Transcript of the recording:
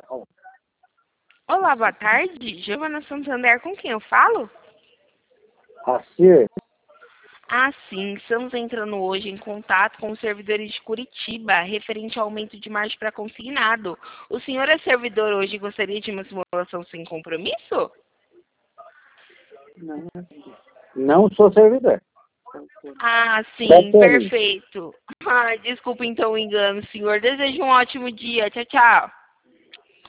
Olá, boa tarde. Giovana Santander, com quem eu falo? Assir, Ah, sim, estamos entrando hoje em contato com os servidores de Curitiba, referente ao aumento de margem para consignado. O senhor é servidor hoje e gostaria de uma simulação sem compromisso? não sou servidor. Ah, sim, Deve perfeito. Ah, desculpa então o engano, senhor. Desejo um ótimo dia. Tchau, tchau.